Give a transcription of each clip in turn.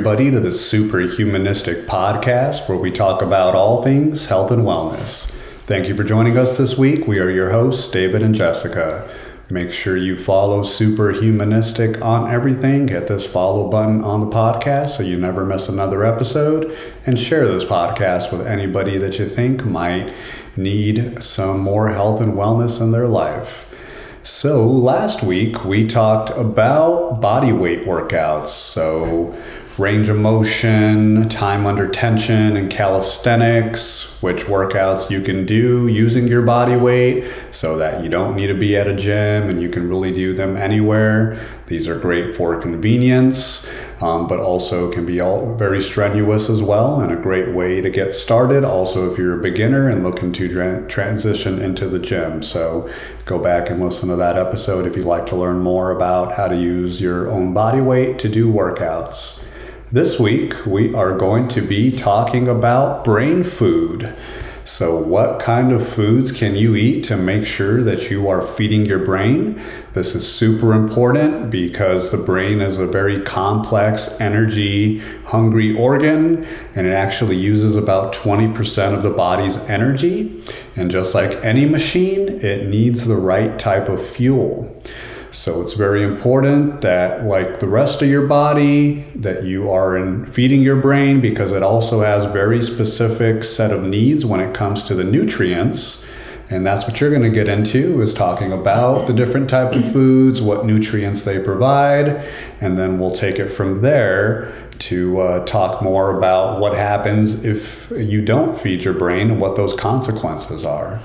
everybody, to the Superhumanistic Podcast, where we talk about all things health and wellness. Thank you for joining us this week. We are your hosts, David and Jessica. Make sure you follow Superhumanistic on everything. Hit this follow button on the podcast so you never miss another episode. And share this podcast with anybody that you think might need some more health and wellness in their life. So last week we talked about body weight workouts. So range of motion, time under tension, and calisthenics, which workouts you can do using your body weight so that you don't need to be at a gym and you can really do them anywhere. These are great for convenience, but also can be all very strenuous as well, and a great way to get started. Also, if you're a beginner and looking to transition into the gym. So go back and listen to that episode if you'd like to learn more about how to use your own body weight to do workouts. This week, we are going to be talking about brain food. So what kind of foods can you eat to make sure that you are feeding your brain? This is super important because the brain is a very complex, energy-hungry organ, and it actually uses about 20% of the body's energy. And just like any machine, it needs the right type of fuel. So it's very important that, like the rest of your body, that you are feeding your brain, because it also has very specific set of needs when it comes to the nutrients. And that's what you're going to get into, is talking about the different type of foods, what nutrients they provide, and then we'll take it from there to talk more about what happens if you don't feed your brain and what those consequences are.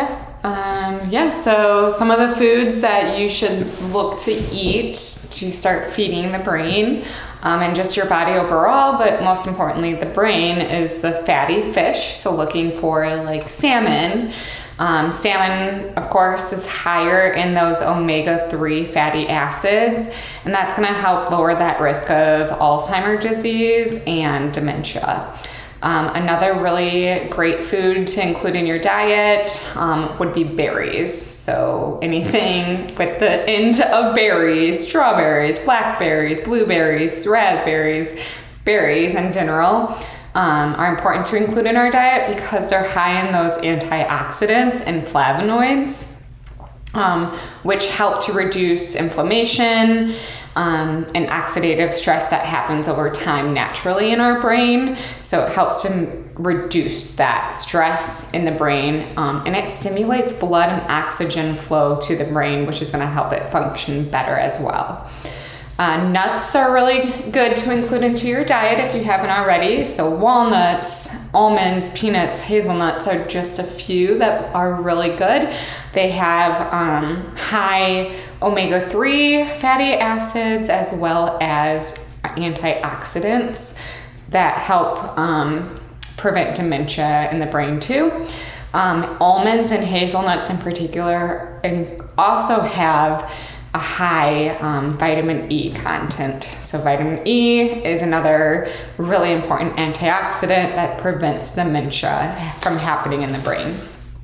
So some of the foods that you should look to eat to start feeding the brain and just your body overall, but most importantly the brain, is the fatty fish. So looking for like salmon. Salmon, of course, is higher in those omega-3 fatty acids, and that's going to help lower that risk of Alzheimer's disease and dementia. Another really great food to include in your diet would be berries. So anything with the end of berries, strawberries, blackberries, blueberries, raspberries, berries in general are important to include in our diet because they're high in those antioxidants and flavonoids, which help to reduce inflammation and oxidative stress that happens over time naturally in our brain. So it helps to reduce that stress in the brain, and it stimulates blood and oxygen flow to the brain, which is going to help it function better as well. Nuts are really good to include into your diet if you haven't already. So walnuts, almonds, peanuts, hazelnuts are just a few that are really good. They have high omega-3 fatty acids as well as antioxidants that help prevent dementia in the brain too. Almonds and hazelnuts in particular also have a high vitamin E content. So vitamin E is another really important antioxidant that prevents dementia from happening in the brain.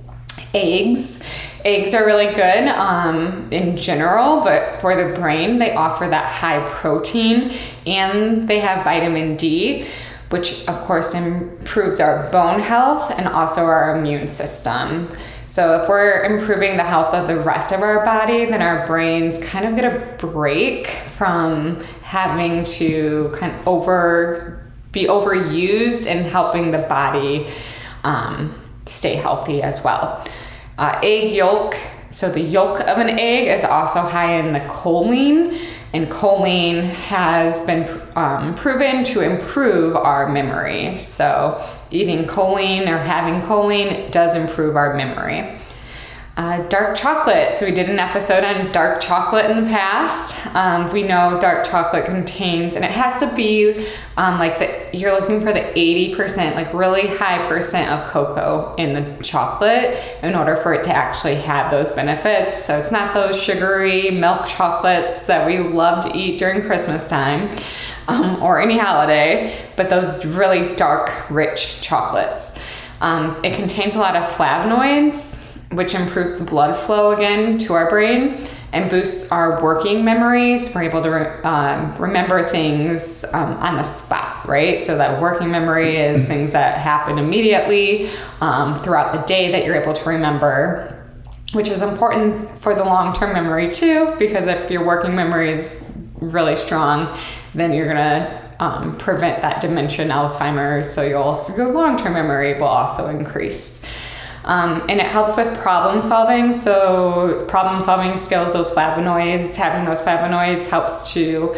Eggs are really good in general, but for the brain, they offer that high protein, and they have vitamin D, which of course improves our bone health and also our immune system. So if we're improving the health of the rest of our body, then our brains kind of get a break from having to kind of be overused and helping the body stay healthy as well. Egg yolk. So the yolk of an egg is also high in the choline, and choline has been proven to improve our memory. So eating choline or having choline does improve our memory. Dark chocolate. So we did an episode on dark chocolate in the past. We know dark chocolate contains, and it has to be you're looking for the 80%, like really high percent of cocoa in the chocolate in order for it to actually have those benefits. So it's not those sugary milk chocolates that we love to eat during Christmas time or any holiday, but those really dark, rich chocolates. It contains a lot of flavonoids, which improves blood flow again to our brain, and boosts our working memories. We're able to remember things on the spot, right? So that working memory is things that happen immediately throughout the day that you're able to remember, which is important for the long-term memory too, because if your working memory is really strong, then you're gonna prevent that dementia and Alzheimer's, so your long-term memory will also increase. And it helps with problem solving. So problem solving skills, those flavonoids, having those flavonoids helps you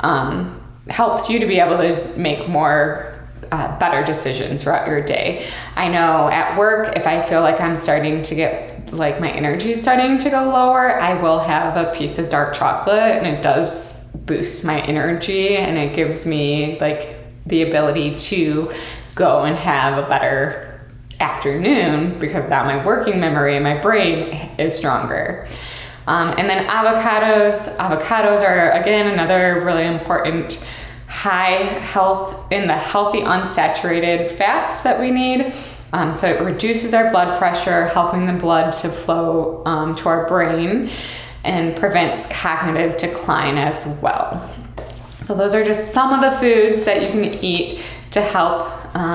to be able to make more better decisions throughout your day. I know at work, if I feel like I'm starting to get, like my energy is starting to go lower, I will have a piece of dark chocolate, and it does boost my energy, and it gives me like the ability to go and have a better afternoon, because now my working memory in my brain is stronger. And then avocados are again another really important high health in the healthy unsaturated fats that we need. So it reduces our blood pressure, helping the blood to flow to our brain, and prevents cognitive decline as well. So those are just some of the foods that you can eat to help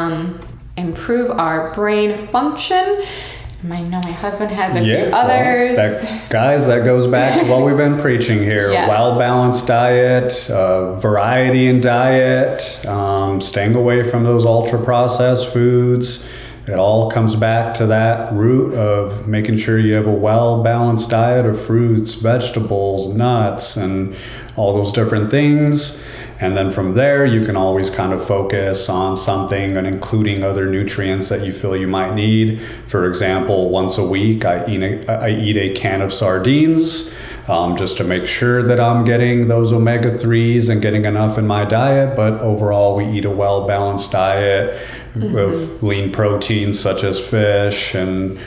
improve our brain function. I know my husband has a few others. That goes back to what we've been preaching here. Yes. Well-balanced diet, variety in diet, staying away from those ultra-processed foods. It all comes back to that root of making sure you have a well-balanced diet of fruits, vegetables, nuts, and all those different things. And then from there, you can always kind of focus on something and including other nutrients that you feel you might need. For example, once a week, I eat a can of sardines just to make sure that I'm getting those omega-3s and getting enough in my diet. But overall, we eat a well-balanced diet with lean proteins such as fish and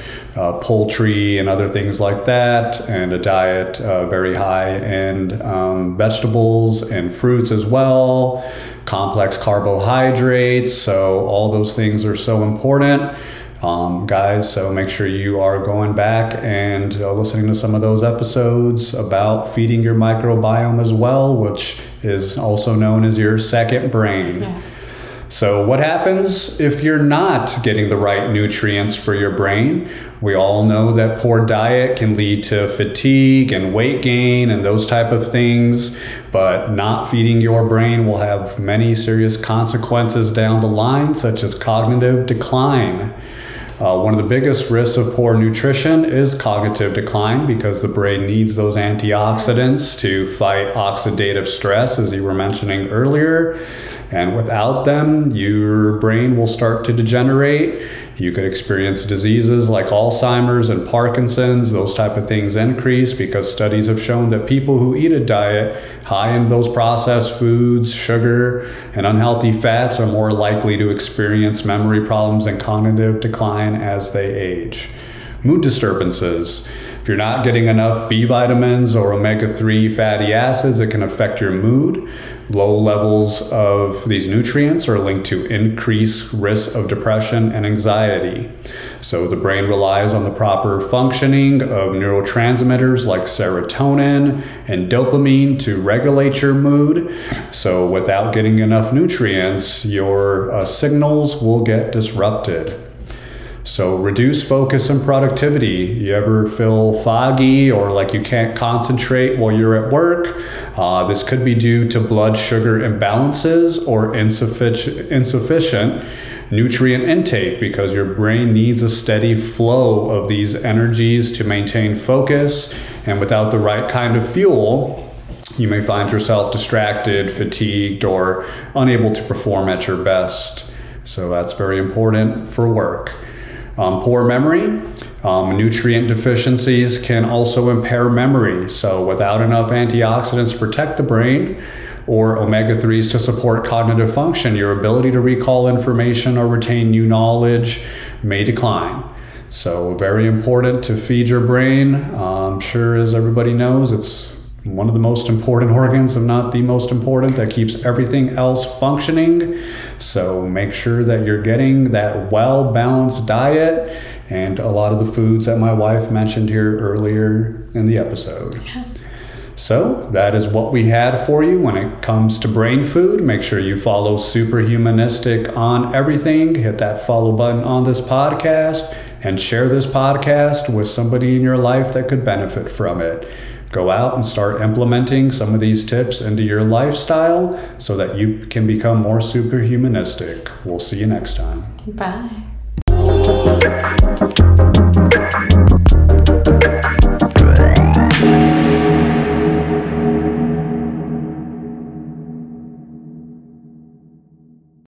poultry and other things like that, and a diet very high in vegetables and fruits as well, complex carbohydrates. So all those things are so important, guys. So make sure you are going back and listening to some of those episodes about feeding your microbiome as well, which is also known as your second brain. Yeah. So what happens if you're not getting the right nutrients for your brain? We all know that poor diet can lead to fatigue and weight gain and those type of things, but not feeding your brain will have many serious consequences down the line, such as cognitive decline. One of the biggest risks of poor nutrition is cognitive decline, because the brain needs those antioxidants to fight oxidative stress, as you were mentioning earlier. And without them, your brain will start to degenerate. You could experience diseases like Alzheimer's and Parkinson's. Those type of things increase because studies have shown that people who eat a diet high in those processed foods, sugar, and unhealthy fats are more likely to experience memory problems and cognitive decline as they age. Mood disturbances. If you're not getting enough B vitamins or omega-3 fatty acids, it can affect your mood. Low levels of these nutrients are linked to increased risk of depression and anxiety. So the brain relies on the proper functioning of neurotransmitters like serotonin and dopamine to regulate your mood. So without getting enough nutrients, your signals will get disrupted. So reduce focus and productivity. You ever feel foggy or like you can't concentrate while you're at work? This could be due to blood sugar imbalances or insufficient nutrient intake, because your brain needs a steady flow of these energies to maintain focus. And without the right kind of fuel, you may find yourself distracted, fatigued, or unable to perform at your best. So that's very important for work. Poor memory. Nutrient deficiencies can also impair memory. So without enough antioxidants to protect the brain or omega-3s to support cognitive function, your ability to recall information or retain new knowledge may decline. So very important to feed your brain. I'm sure, as everybody knows, it's one of the most important organs, if not the most important, that keeps everything else functioning. So make sure that you're getting that well-balanced diet and a lot of the foods that my wife mentioned here earlier in the episode. Yeah. So that is what we had for you when it comes to brain food. Make sure you follow Superhumanistic on everything. Hit that follow button on this podcast and share this podcast with somebody in your life that could benefit from it. Go out and start implementing some of these tips into your lifestyle so that you can become more superhumanistic. We'll see you next time. Bye.